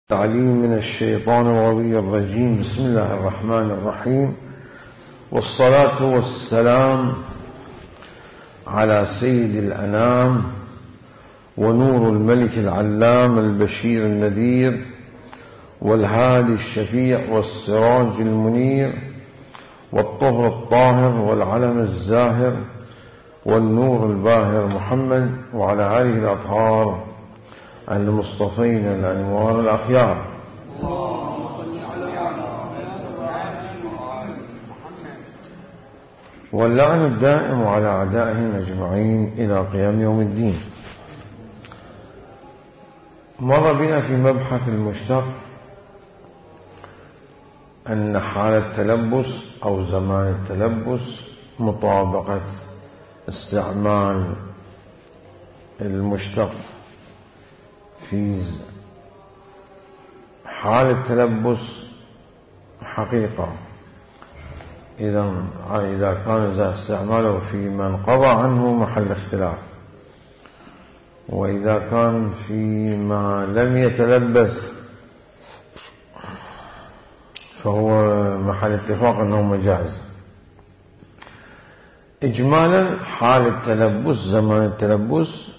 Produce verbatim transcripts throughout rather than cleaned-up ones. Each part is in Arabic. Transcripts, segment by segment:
العليم من الشيطان الرجيم. بسم الله الرحمن الرحيم، والصلاة والسلام على سيد الأنام ونور الملك العلام البشير النذير والهادي الشفيع والسراج المنير والطهر الطاهر والعلم الزاهر والنور الباهر محمد وعلى آله الأطهار المصطفين الأنوار الأخيار. واللعن الدائم على أعدائهم أجمعين إلى قيام يوم الدين. مر بنا في مبحث المشتق أن حال التلبس أو زمان التلبس مطابقة استعمال المشتق في حال التلبس حقيقة، إذا إذا كان استعماله في من قضى عنه محل اختلاف، وإذا كان في ما لم يتلبس فهو محل اتفاق أنه مجاز. إجمالا حال التلبس زمان التلبس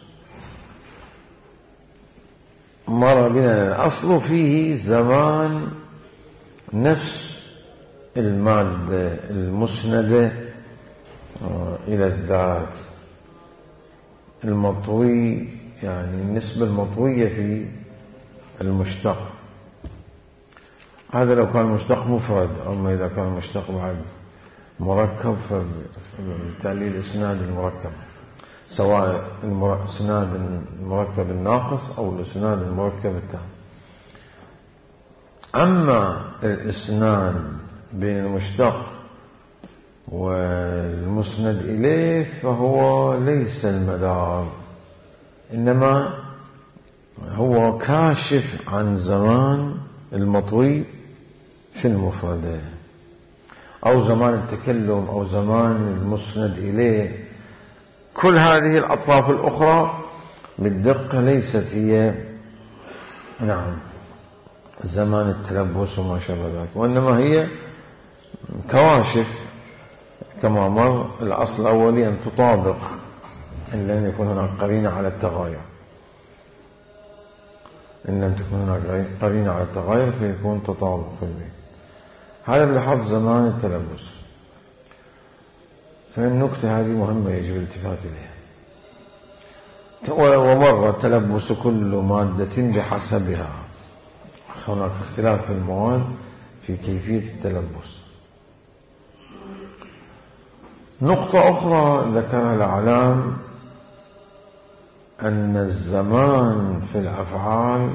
مر بنا الأصل فيه زمان نفس المادة المسندة إلى الذات المطوي، يعني النسبة المطوية في المشتق. هذا لو كان مشتق مفرد، أما إذا كان مشتق بعد مركب فبالتالي الإسناد المركب، سواء الإسناد المركب الناقص أو الإسناد المركب التام. أما الإسناد بين المشتق والمسند إليه فهو ليس المدار، إنما هو كاشف عن زمان المطوي في المفردة، أو زمان التكلم أو زمان المسند إليه. كل هذه الأطراف الأخرى بالدقة ليست هي نعم زمان التلبس وما شابه ذلك، وإنما هي كواشف كما مر. الأصل الأولي أن تطابق، إن لم يكن هناك قرينة على التغاير، إن لم تكن هناك قرينة على التغاير فيكون تطابق في البيت. هذا اللحظ زمان التلبس. فالنكتة هذه مهمة يجب الالتفات إليها. ومر التلبس كل مادة بحسبها، هناك اختلاف في المواد في كيفية التلبس. نقطة أخرى ذكرها الأعلام أن الزمان في الأفعال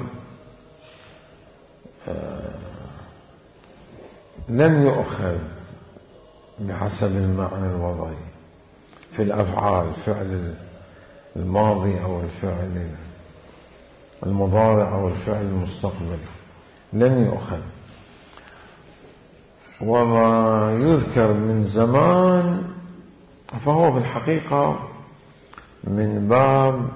لم يؤخذ بحسب المعنى الوضعي في الأفعال، فعل الماضي أو الفعل المضارع أو الفعل المستقبلي لم يؤخذ. وما يذكر من زمان فهو في الحقيقة من باب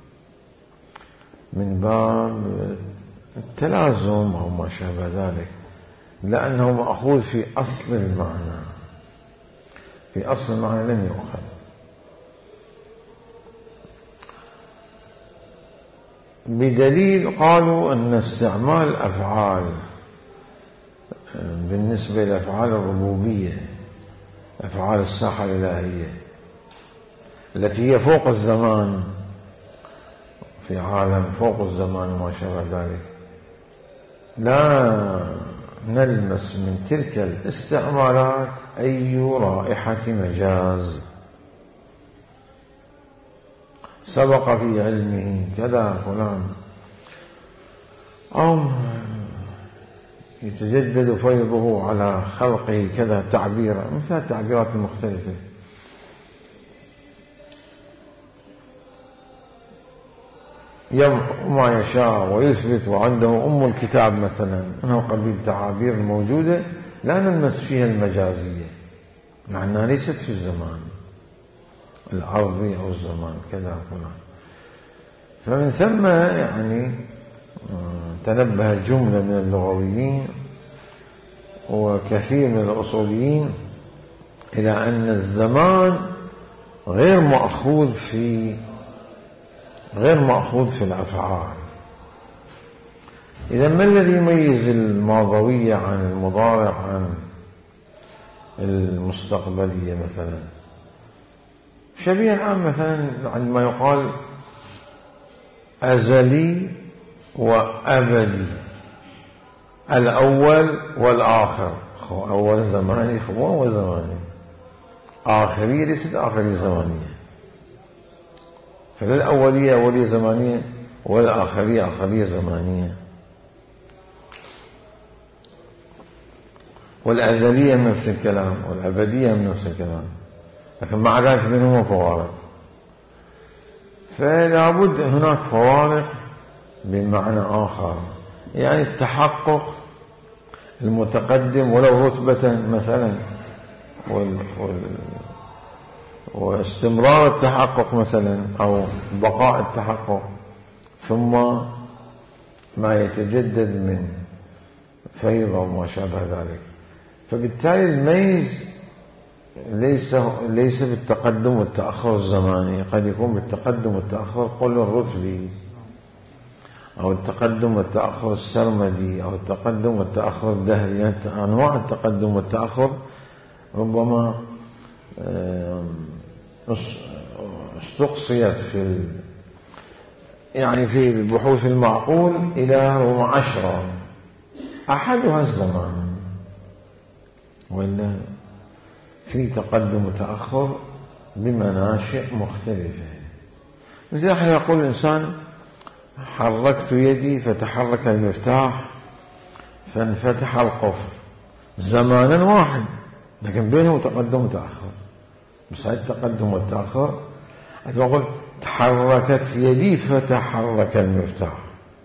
من باب التلازم أو ما شابه ذلك، لأنه مأخوذ في أصل المعنى، في أصل المعنى لم يؤخذ. بدليل قالوا أن استعمال الأفعال بالنسبة لأفعال الربوبية، أفعال الساحة الإلهية التي هي فوق الزمان، في عالم فوق الزمان وما شابه ذلك، لا نلمس من تلك الاستعمالات أي رائحة مجاز سبق في علمه كذا فلان، أو يتجدد فيضه على خلقه كذا تعبيرا، مثل التعبيرات المختلفة. يمحو ما يشاء ويثبت وعنده أم الكتاب مثلا، أنه قبيل تعابير موجودة لا نلمس فيها المجازية، مع أنها ليست في الزمان العرضي أو الزمان كذا فلان. فمن ثم يعني تنبه جملة من اللغويين وكثير من الأصوليين إلى أن الزمان غير مأخوذ في غير مأخوذ في الأفعال. إذا ما الذي يميز الماضوية عن المضارع عن المستقبلية مثلا؟ شبيه الآن مثلا عندما يقال أزلي وأبدي، الأول والآخر، أول زماني خبوة وزماني، آخرية ليست آخرية زمانية، فالأولية أولية زمانية والآخرية آخرية زمانية، والأزلية من نفس الكلام والأبدية من نفس الكلام، لكن مع ذلك بينهما فوارق. فلا بد هناك فوارق بمعنى آخر، يعني التحقق المتقدم ولو رتبة مثلا وال... وال... واستمرار التحقق مثلا أو بقاء التحقق، ثم ما يتجدد من فيض وما شابه ذلك. فبالتالي الميز ليس ليس بالتقدم والتأخر الزماني، قد يكون بالتقدم والتأخر قل الرتبي، أو التقدم والتأخر السرمدي، أو التقدم والتأخر الدهري. يعني أنواع التقدم والتأخر ربما استقصيت في يعني في البحوث المعقول إلى ربما عشرة، أحدها الزمان، ولا في تقدم وتأخر بمناشئ مختلفة. مثل حين يقول الإنسان حركت يدي فتحرك المفتاح فانفتح القفل، زمانا واحد لكن بينه تقدم وتأخر. بس هذا التقدم والتأخر عندما أقول تحركت يدي فتحرك المفتاح،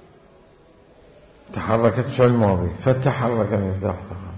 تحركت في الماضي فتحرك المفتاح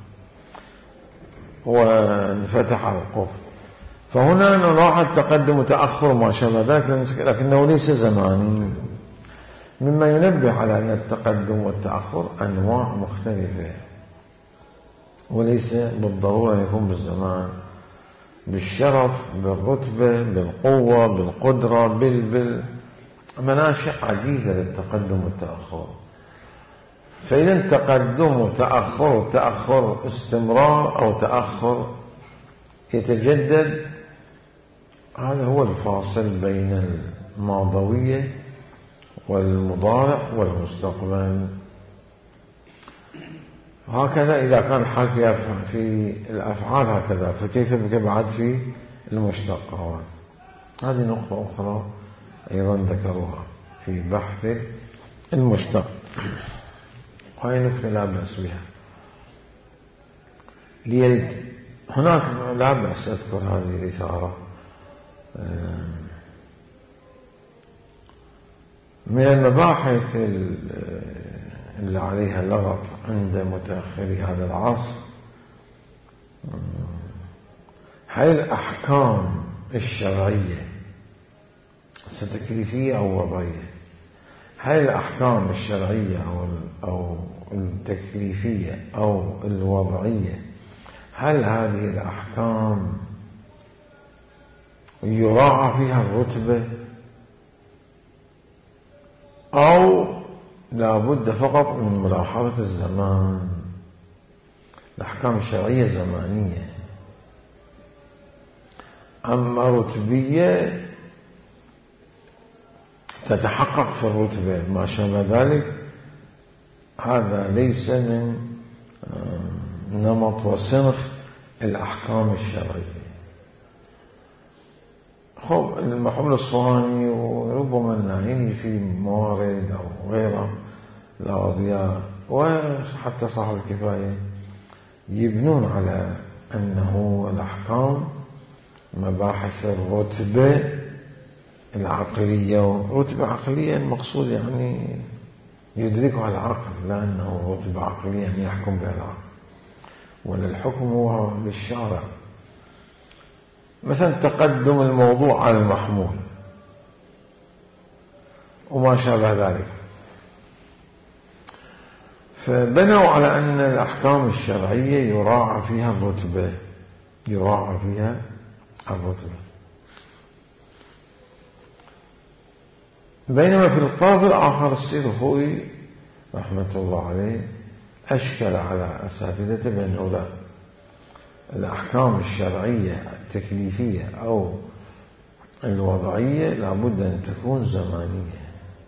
وانفتح القفل، فهنا نراعي التقدم وتأخر ما شابه ذلك، لكنه ليس زماني، مما ينبه على أن التقدم والتأخر أنواع مختلفة، وليس بالضرورة أن يكون بالزمان، بالشرف، بالرتبة، بالقوة، بالقدرة، بال بالمناشئ عديدة للتقدم والتأخر. فإذا تقدم وتأخر وتأخر استمرار أو تأخر يتجدد، هذا هو الفاصل بين الماضوية والمضارع والمستقبل. هكذا إذا كان الحال في, في الأفعال هكذا، فكيف بك بعد في المشتقات؟ هذه نقطة أخرى أيضا ذكروها في بحث المشتق، وهي نقطة لا بأس بها. ليلت هناك لا بأس أذكر هذه الإثارة من المباحث اللي عليها لغط عند متأخري هذا العصر. هل الأحكام الشرعية ستكليفية أو وضعية؟ هل الأحكام الشرعية أو أو التكليفية أو الوضعية، هل هذه الأحكام يراعى فيها الرتبة أو لا بد فقط من ملاحظة الزمان؟ الأحكام الشرعية زمانية، أما رتبية تتحقق في الرتبة ما شابه ذلك، هذا ليس من نمط وسنخ الأحكام الشرعية. خب المحمول الصواني وربما النعيني في موارد أو غيره الأضياء وحتى صاحب الكفاية يبنون على أنه الأحكام مباحث الرتبة العقلية، رتبة عقلية المقصود يعني يدركها العقل، لا أنه رتبة عقلية يعني يحكم بها العقل، ولا الحكم هو للشارع. مثلا تقدم الموضوع على المحمول وما شابه ذلك، فبنوا على أن الأحكام الشرعية يراعى فيها الرتبة، يراعى فيها الرتبة. بينما في الطرف الآخر السيد الخوئي رحمة الله عليه أشكل على أساتذته بأنه لا، الأحكام الشرعية التكليفية أو الوضعية لابد أن تكون زمانية.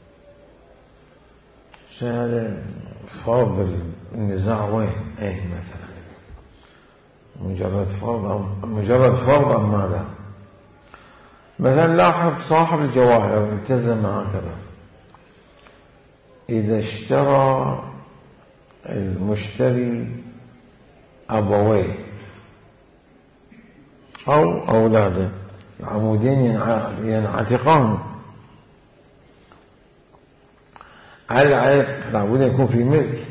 هذا فرض النزاع وين؟ أين مثلا؟ مجرد فرض أم مجرد فرض أم ماذا؟ مثلا لاحظ صاحب الجواهر التزم هكذا: إذا اشترى المشتري أبويه أو أولاده عمودين ينعتقان، على العتق لابد يكون في ملك.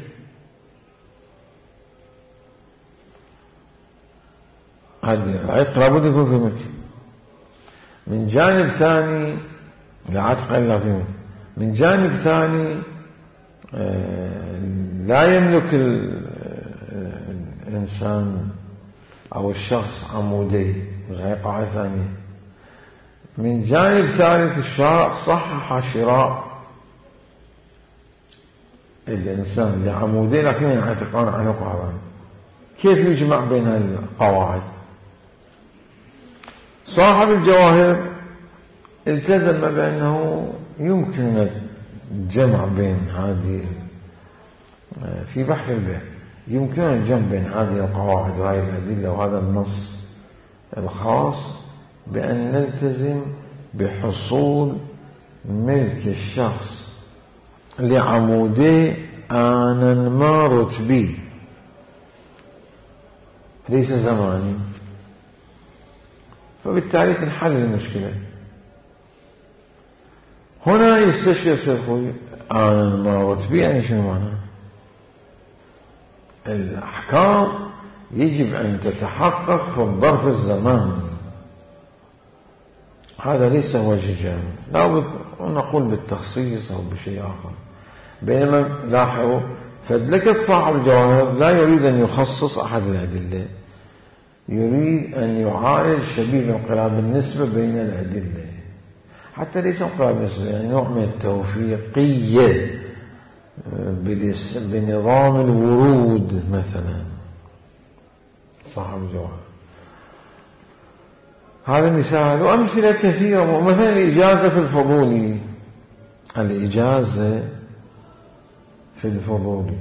هذا العتق لابد يكون في ملك. من جانب ثاني لا عتق إلا في ملك. من جانب ثاني لا يملك الإنسان أو الشخص عمودي، هي قاعدة ثانية. من جانب ثالث الشارع صحح شراء الإنسان لعمودي لكن ينعتقان عنه قعران. كيف يجمع بين القواعد؟ صاحب الجواهر التزم بأنه يمكن الجمع بين هذه في بحث البيع، يمكن الجمع بين هذه القواعد وهذه الأدلة وهذا النص الخاص بأن نلتزم بحصول ملك الشخص لعمودي آنا ما رتبي ليس زماني، فبالتالي تنحل المشكلة. هنا يستشير سيدخل آنا ما رتبي، يعني شنو معناه؟ الأحكام يجب أن تتحقق في الظرف الزماني، هذا ليس وجه جامع، لا نقول بالتخصيص أو بشيء آخر. بينما لاحظوا فدلكة صاحب الجواهر لا يريد أن يخصص أحد الأدلة، يريد أن يعالج شبيه بانقلاب النسبة بين الأدلة، حتى ليس انقلاب النسبة، يعني نوع من التوفيقية بنظام الورود مثلا صاحب الجواهر. هذا مثال، وأمثلة كثيرة. ومثلا الإجازة في الفضولي، الإجازة في الفضولي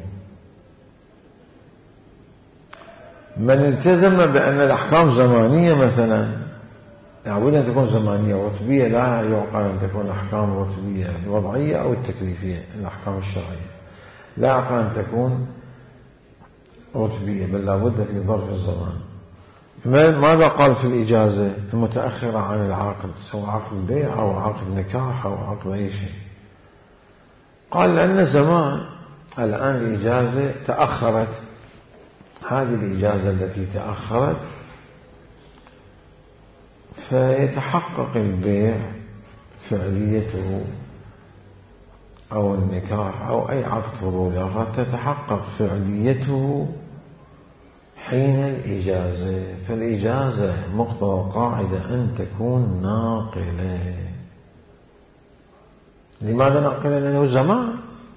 من التزم بأن الأحكام زمانية مثلا، لابد أن تكون زمانية رتبية، لا يعقل أن تكون الأحكام رتبية الوضعية أو التكليفية. الأحكام الشرعية لا يعقل أن تكون رتبية، بل لابد في ظرف الزمان. ماذا قال في الإجازة المتأخرة عن العقد، سواء عقد بيع أو عقد نكاح أو عقد أي شيء؟ قال لأن زمان الآن الإجازة تأخرت، هذه الإجازة التي تأخرت فيتحقق البيع فعليته أو النكاح أو أي عقد فضولي فتتحقق فعليته حين الإجازة. فالإجازة مقتضى القاعدة أن تكون ناقلة. لماذا ناقلة؟ لأنه زمان.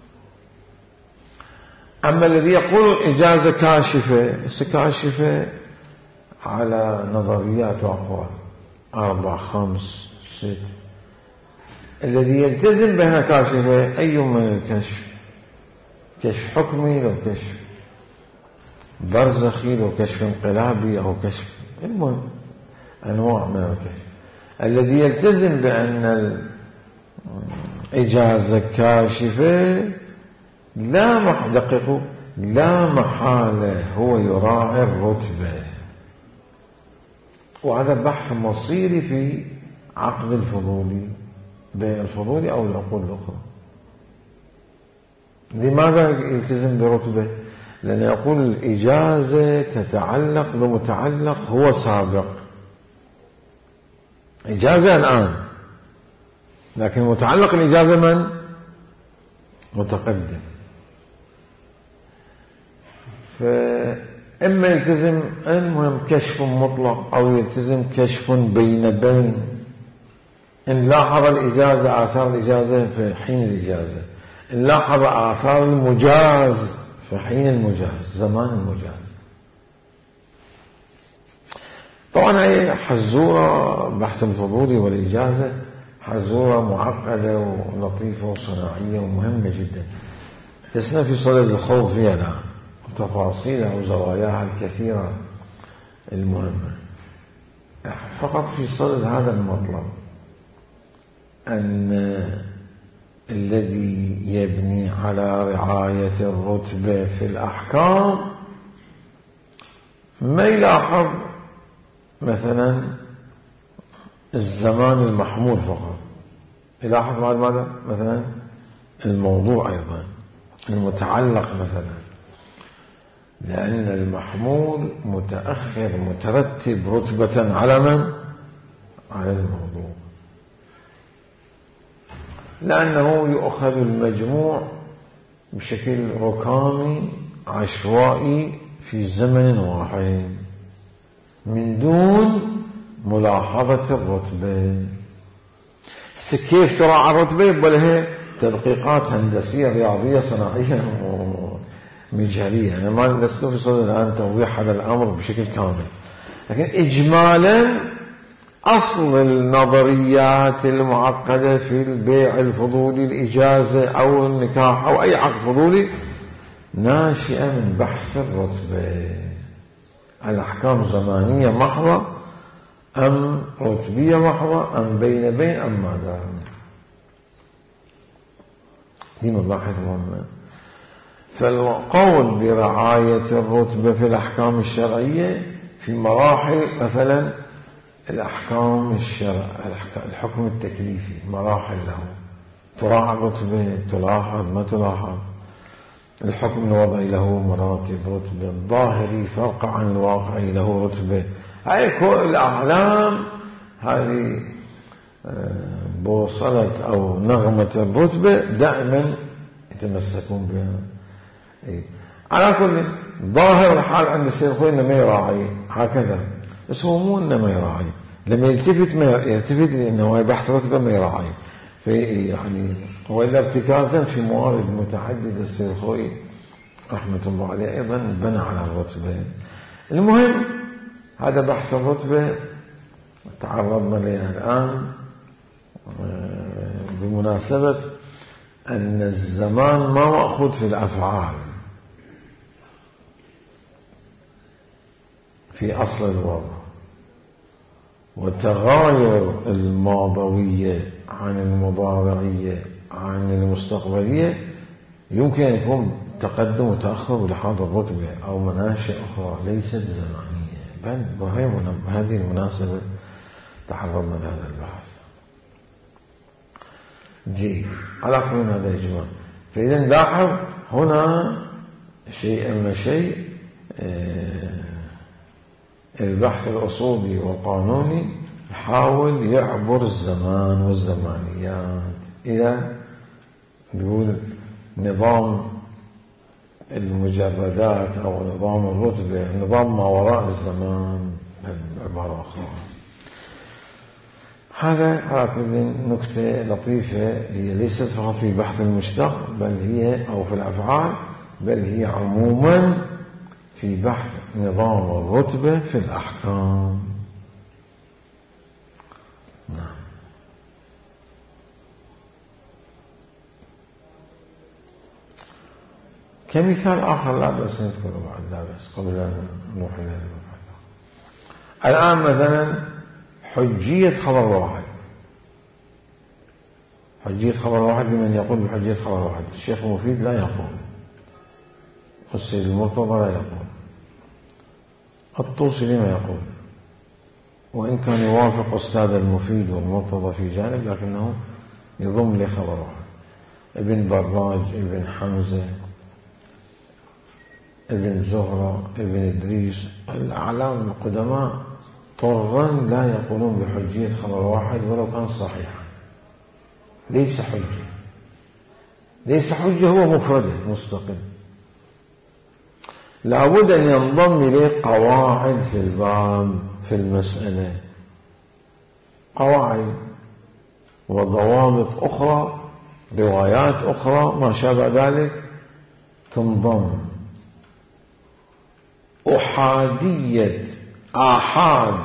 أما الذي يقول إجازة كاشفة، كاشفة على نظريات وأقوال أربع خمس ست، الذي يلتزم بأنها كاشفة أي من الكشف، كشف حكمي لو كشف برزخي لو كشف انقلابي أو كشف، المهم أنواع من الكشف. الذي يلتزم بأن الإجازة كاشفة لا محدقه لا محالة هو يراعي الرتبة، وهذا بحث مصيري في عقد الفضولي بين الفضولي أو العقود الأخرى. لماذا يلتزم برتبة؟ لأن يقول الإجازة تتعلق بمتعلق هو سابق، إجازة الآن، لكن متعلق الإجازة من؟ متقدم. فإما يلتزم المهم كشف مطلق أو يلتزم كشف بين بين. إن لاحظ الإجازة آثار الإجازة في حين الإجازة، إن لاحظ آثار المجاز في حين المجاز، زمان المجاز. طبعا هي حزورة بحث الفضول والإجازة حزورة معقدة ولطيفة وصناعية ومهمة جدا، لسنا في صدد الخوض فيها الآن وتفاصيلها وزواياها الكثيرة المهمة، فقط في صدد هذا المطلب أن الذي يبني على رعاية الرتبة في الأحكام ما يلاحظ مثلا الزمان المحمول فقط، يلاحظ بعد ماذا مثلا الموضوع أيضا المتعلق مثلا، لأن المحمول متأخر مترتب رتبة على من؟ على الموضوع، لأنه يؤخذ المجموع بشكل ركامي عشوائي في زمن واحد من دون ملاحظة الرتبة. كيف تراعى الرتبة؟ بلها تدقيقات هندسية رياضية صناعية ومجهرية. أنا ما لست في صدد الآن توضيح هذا الأمر بشكل كامل، لكن إجمالا أصل النظريات المعقدة في البيع الفضولي الإجازة أو النكاح أو أي عقد فضولي ناشئة من بحث الرتبة. الأحكام زمانية محضة أم رتبية محضة أم بين بين أم ماذا؟ دي مباحث مهمة. فالقول برعاية الرتبة في الأحكام الشرعية في مراحل، مثلا الأحكام الشرع الحكم التكليفي مراحل له، تراعى الرتبة، تلاحظ ما تلاحظ. الحكم الوضعي له مراتب رتبة، الظاهري فرق عن الواقعي له رتبة. هاي كل الأعلام هذه بوصلة أو نغمة الرتبة دائما يتمسكون بها. على كل ظاهر الحال عند السيد الخوي إنه ما يراعي هكذا، بس هو مو إنه ما يراعي، لما يلتفت ما يلتفت إنه بحث رتبة ما يراعي في يعني هو إلا ابتكارا في موارد متعددة. السيد الخوي رحمة الله عليه أيضا بنى على الرتبة. المهم هذا بحث الرتبة تعرضنا لها الآن بمناسبة أن الزمان ما مأخوذ في الأفعال في أصل الوضع، وتغاير الماضوية عن المضارعية عن المستقبلية يمكن أن يكون تقدم وتأخر بلحاظ الرتبة أو مناشئ أخرى ليست زمانية، بل بهذه المناسبة تعرضنا لهذا البحث. جيد، على كل هذا يا جماعة. فإذا لاحظ هنا شيء أما شيء البحث الأصولي والقانوني يحاول يعبر الزمان والزمانيات إلى نقول نظام المجردات أو نظام الرتبة، نظام ما وراء الزمان بعبارة أخرى. هذا على كل نكتة لطيفة، هي ليست فقط في بحث المشتق بل هي أو في الأفعال، بل هي عموما في بحث نظام الرتبة في الأحكام. نعم. كمثال آخر لا بأس نذكره بعد، لا بأس قبل أن نروح إلى المبحث. الآن مثلا حجية خبر واحد، حجية خبر واحد لمن يقول بحجية خبر واحد؟ الشيخ المفيد لا يقول، والسيد المرتضى لا يقول، الطوسي ما يقول، وإن كان يوافق أستاذ المفيد والمرتضى في جانب لكنه يضم لي خبر واحد. ابن براج، ابن حمزة، ابن زهرة، ابن إدريس، الأعلام القدماء طرا لا يقولون بحجية خبر واحد ولو كان صحيحا. ليس حجة، ليس حجة، هو مفرد مستقل. لابد أن ينضم إليه قواعد في الباب في المسألة، قواعد وضوابط أخرى، روايات أخرى ما شابه ذلك تنضم. أحادية آحاد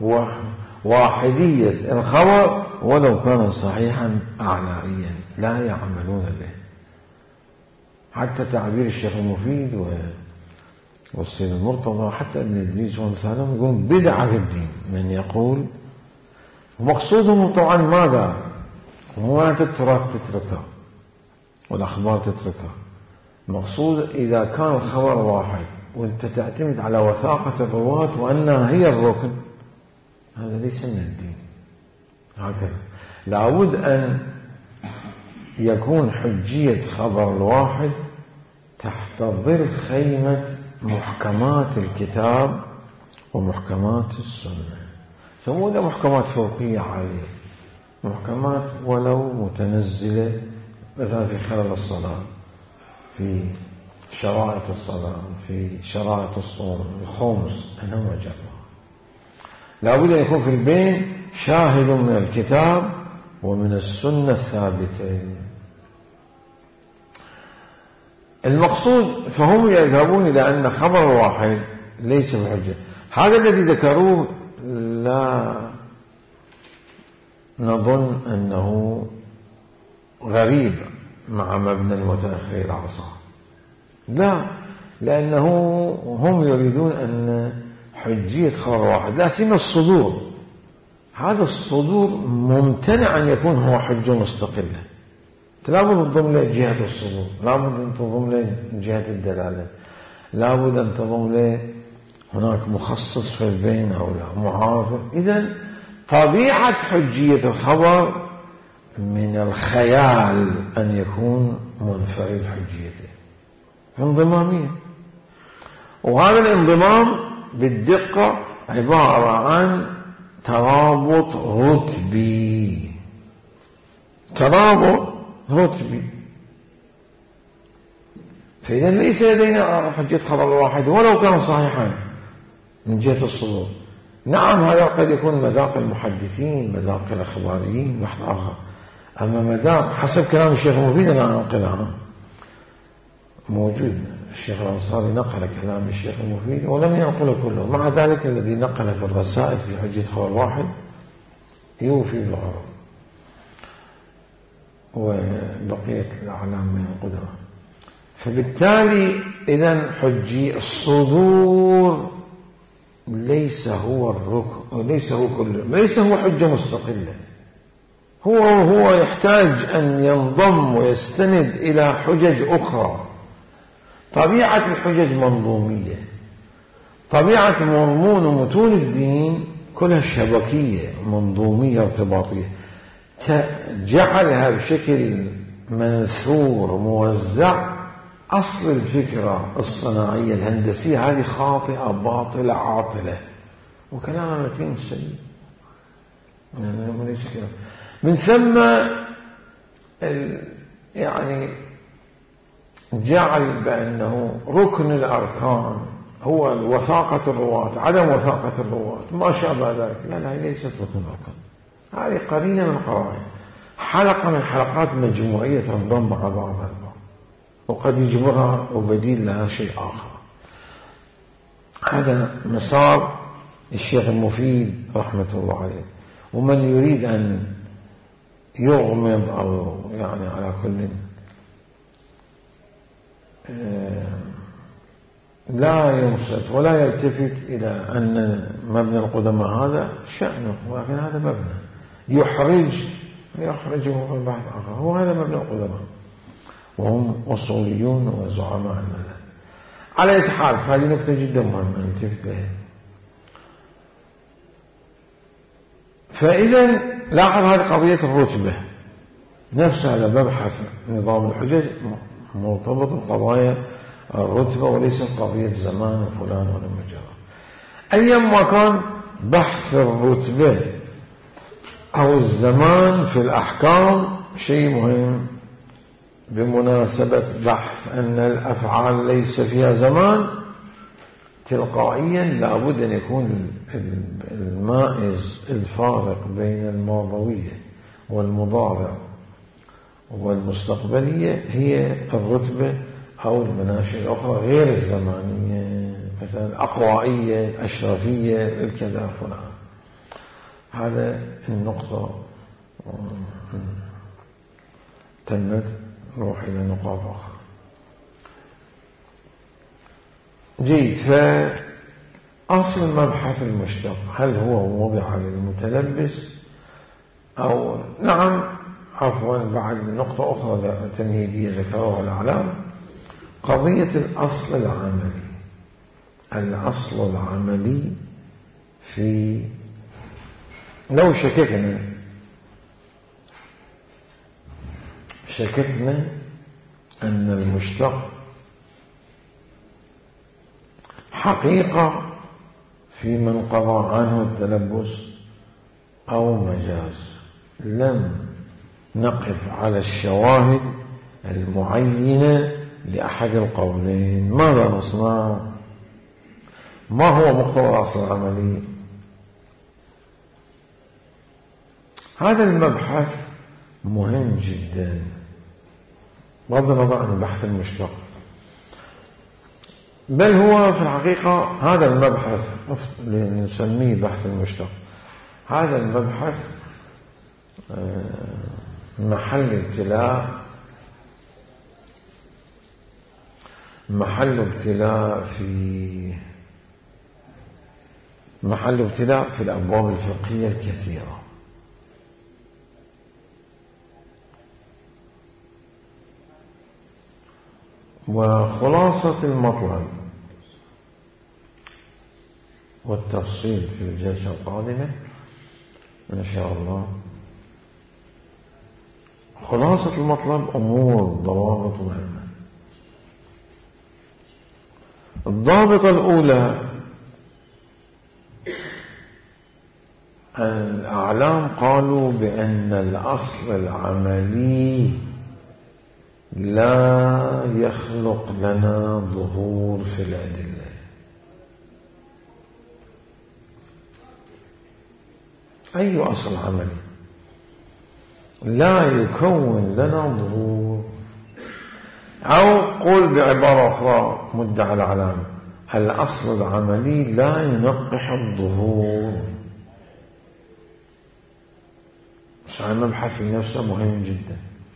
واحدية الخبر ولو كان صحيحا أعلائيا لا يعملون به. حتى تعبير الشيخ المفيد والسيد المرتضى حتى ابن إدريس ومثالهم يقول بدعة في الدين من يقول، ومقصودهم طبعا ماذا؟ رواية التراث تتركها والأخبار تتركها. مقصود إذا كان الخبر واحد وأنت تعتمد على وثاقة الرواة وأنها هي الركن، هذا ليس من الدين. هكذا لابد أن يكون حجية خبر الواحد تحت ظل خيمة محكمات الكتاب ومحكمات السنة. سموها محكمات فوقية عالية، محكمات ولو متنزلة، مثلا في خلال الصلاة، في شرائط الصلاة، في شرائط الصوم، الخمس، أنها مجرة. لابد أن يكون في البين شاهد من الكتاب ومن السنة الثابتة. المقصود فهم يذهبون إلى أن خبر واحد ليس بحجة. هذا الذي ذكروه لا نظن أنه غريب مع مبنى المتأخر العصر، لا، لأنه هم يريدون أن حجية خبر واحد لا سيما الصدور. هذا الصدور ممتنع أن يكون هو حجة مستقلة، لابد تضم له جهة الصدور، لابد أن تضم له جهة الدلالة، لابد أن تضم له هناك مخصص في البين أو لا معارض. إذن طبيعة حجية الخبر من الخيال أن يكون منفرد حجيته، انضمامية. وهذا الانضمام بالدقة عبارة عن ترابط رتبي، ترابط رتبي. فإذا ليس لدينا حجية خبر واحد ولو كان صحيحا من جهة الصدور. نعم هذا قد يكون مذاق المحدثين، مذاق الأخباريين، بحث آخر. أما مذاق حسب كلام الشيخ المفيد أنا أنقلها موجود، الشيخ الأنصاري نقل كلام الشيخ المفيد ولم ينقله كله، مع ذلك الذي نقل في الرسائل في حجية خبر واحد يوفي بالغرض، وبقية الأعلام من القدرة. فبالتالي إذن حجي الصدور ليس هو الركن، ليس هو كله، ليس هو حجة مستقلة، هو هو يحتاج أن ينضم ويستند إلى حجج أخرى. طبيعة الحجج منظومية، طبيعة مضمون ومتون الدين كلها شبكية منظومية ارتباطية، جعلها بشكل منثور موزع. أصل الفكرة الصناعية الهندسية هذه خاطئة باطلة عاطلة، وكلامها متين سيء يعني ليس كلام. من ثم يعني جعل بأنه ركن الأركان هو وثاقة الرواة، عدم وثاقة الرواة ما شابه ذلك. لا لا، ليست ركن الأركان، هذه قرينة من قواعد، حلقة من حلقات مجموعية تنضم مع بعضها البعض، وقد يجبرها وبديل لها شيء آخر. هذا مسار الشيخ المفيد رحمة الله عليه. ومن يريد أن يغمض أو يعني على كل لا ينصت ولا يلتفت إلى أن مبنى القدماء هذا شأنه، ولكن هذا مبنى يحرج يخرجه في البحث آخر، هو هذا مبنى القدماء وهم أصوليون وزعماء المذهب. على أي حال هذه نكتة جدا مهمة نلتفت لها. فإذا لاحظ هذه قضية الرتبة نفس هذا مبحث نظام الحجج مرتبط بقضايا الرتبة وليس قضية زمان وفلان ولا مجرى. أيما كان بحث الرتبة أو الزمان في الأحكام شيء مهم بمناسبة بحث أن الأفعال ليس فيها زمان، تلقائيا لابد أن يكون المائز الفارق بين الماضوية والمضارع والمستقبلية هي الرتبة أو المناشئ الأخرى غير الزمانية، مثلا الأقوائية، الأشرفية، الكذا فلان. هذا النقطة تمت. نروح إلى نقاط أخرى. جيد. فأصل مبحث المشتق هل هو وضع للمتلبس أو نعم عفوا بعد نقطة أخرى تمهيدية ذكرها الأعلام، قضية الأصل العملي. الأصل العملي في لو شككنا شككنا أن المشتق حقيقة في من قضى عنه التلبس أو مجاز، لم نقف على الشواهد المعينة لأحد القولين. ماذا نصنع؟ ما هو مقتضى الأصل العملي؟ هذا المبحث مهم جدا بغض النظر عن بحث المشتق، بل هو في الحقيقة هذا المبحث نسميه بحث المشتق. هذا المبحث محل ابتلاء محل ابتلاء في محل ابتلاء في الأبواب الفقهية الكثيرة. وخلاصة المطلب والتفصيل في الجلسة القادمة إن شاء الله. خلاصة المطلب أمور ضوابط مهمة. الضابطة الأولى الأعلام قالوا بأن الأصل العملي لا يخلق لنا ظهور في الأدلة. أي أصل عملي لا يكون لنا ظهور، أو قول بعبارة أخرى مدعى العلامة الأصل العملي لا ينقح الظهور. بس هذا المبحث في نفسه مهم جدا.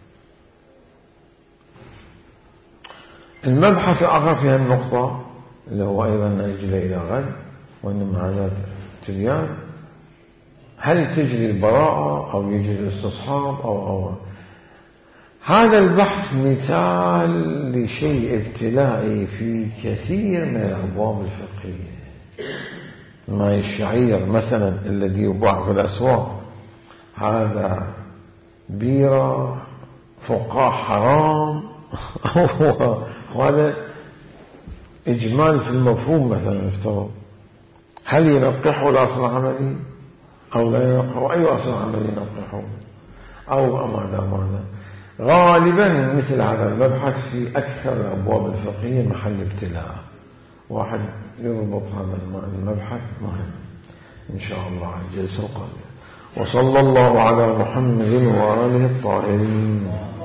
المبحث الآخر في هالنقطة اللي هو أيضا نأجل إلى غد، وإنما هذا تبيان، هل تجري البراءة أو يجري الاستصحاب أو أو هذا البحث مثال لشيء ابتلائي في كثير من الأبواب الفقهية. ما الشعير مثلا الذي يباع في الأسواق هذا بيرة فقاع حرام وهذا إجمال في المفهوم مثلا يفترض، هل ينقحه الأصل العملي أو لا ينقحه؟ أي أصل عملي ينقحه أو ماذا ماذا؟ غالبا مثل هذا المبحث في أكثر الأبواب الفقهية محل ابتلاء. واحد يضبط هذا المبحث مهم إن شاء الله على الجلسة القادمة. وصلى الله على محمد وآله الطاهرين.